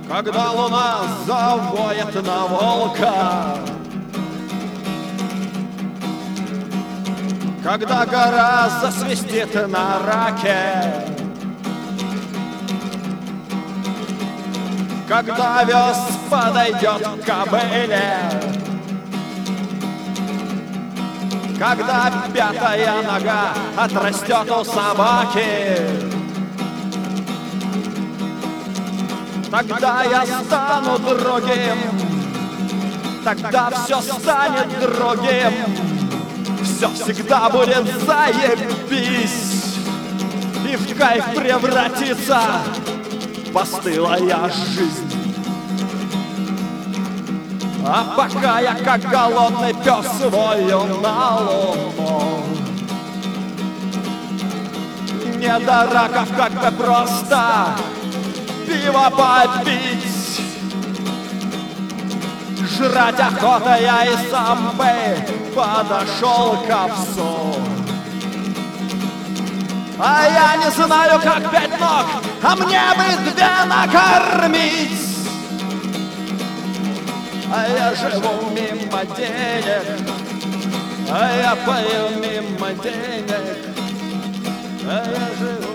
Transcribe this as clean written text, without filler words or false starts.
Когда луна завоет на волка, когда гора засвистит на раке, когда овес подойдет к кобыле, когда пятая нога отрастет у собаки, тогда я стану другим, тогда все станет другим, все всегда будет заебись, и в кайф превратится постылая жизнь. А пока я как голодный пес вою на луну, не до раков, как бы просто пиво попить. Жрать охота, я и сам бы подошел к овцу. А я не знаю, как 5 ног, а мне бы 2 накормить. А я живу мимо денег, а я пою мимо денег, а я живу